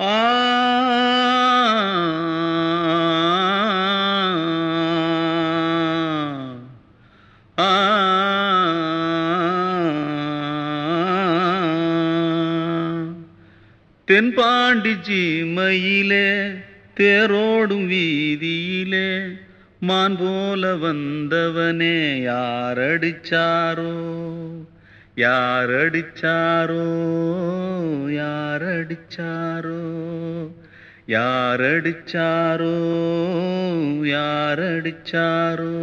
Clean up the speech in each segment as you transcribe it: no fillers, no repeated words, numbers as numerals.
ஆ ஆ தென்பாண்டி சீமையிலே தேரோடும் வீதியிலே மான் போல வந்தவனே யாரடிச்சாரோ யாரடிச்சாரோ யாரடிச்சாரோ யாரடிச்சாரோ யாரடிச்சாரோ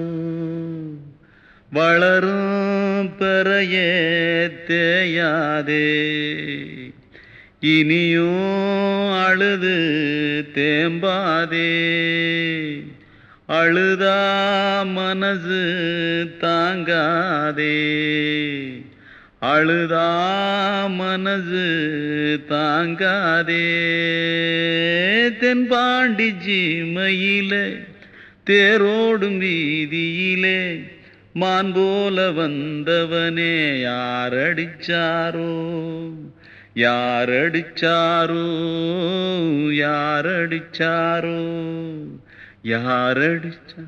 வளரும் பெறையே தேயாதே இனியும் அழுது தேம்பாதே அழுதா மனசு தாங்காதே அழுதா மனசு தாங்காதே தென்பாண்டி சீமையிலே தேரோடும் வீதியிலே மான் போல வந்தவனே யாரடிச்சாரோ யாரடிச்சாரோ யாரடிச்சாரோ யாரடிச்சா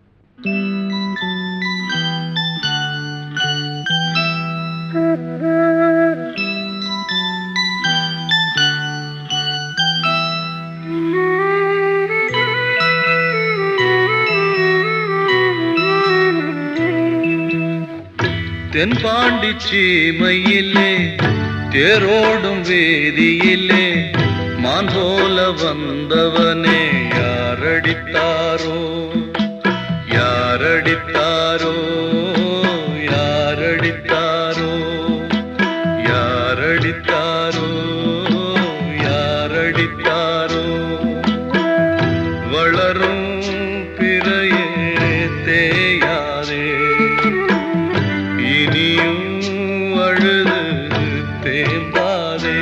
தென்பாண்டி சீமையிலே தேரோடும் வேதியிலே மான் போல வந்தவனே யாரடித்தாரோ யாரடித்தாரோ யாரடித்தாரோ யாரடித்தாரோ யாரடித்தாரோ வளரும் பிறையே தேயாதே இனியும் அழுது தேம்பாதே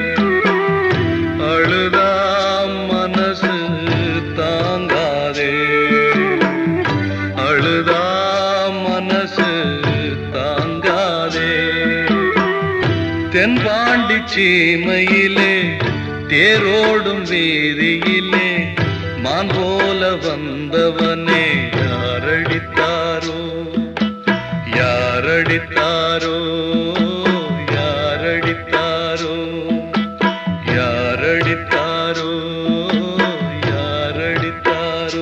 அழுதா மனசு தாங்காதே அழுதா மனசு தாங்காதே தென்பாண்டி சீமையிலே தேரோடும் வீதியிலே மான் போல வந்தவனே யாரடித்தாரோ யாரடித்தாரோ யாரடித்தாரோ யாரடித்தாரோ யாரடித்தாரோ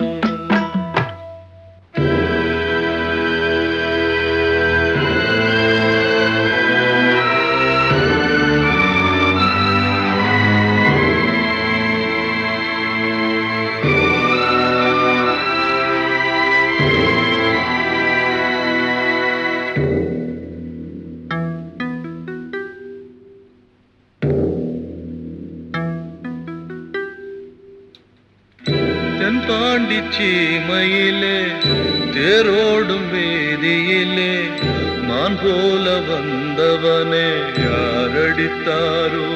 தென்பாண்டி சீமையிலே தேரோடும் வேதியிலே மான் போல வந்தவனே யாரடித்தாரோ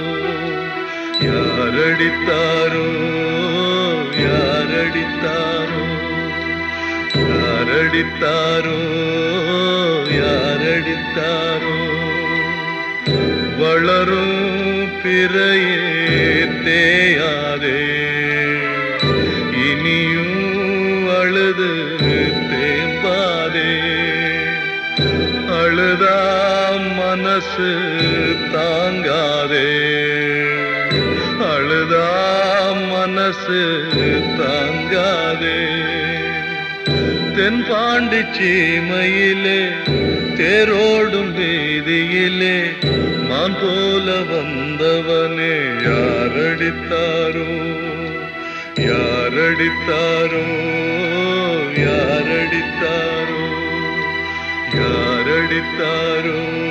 யாரடித்தாரோ யாரடித்தாரோ யாரடித்தாரோ யாரடித்தாரோ வளரும் பிறையே தேயாதே இனியும் அழுது தேம்பாதே அழுதா மனசு தாங்காதே அழுதா மனசு தாங்காதே தென்பாண்டி சீமையிலே தேரோடும் வீதியிலே மான் போல வந்தவனே யாரடித்தாரோ யாரடித்தாரோ யாரடித்தாரோ யாரடித்தாரோ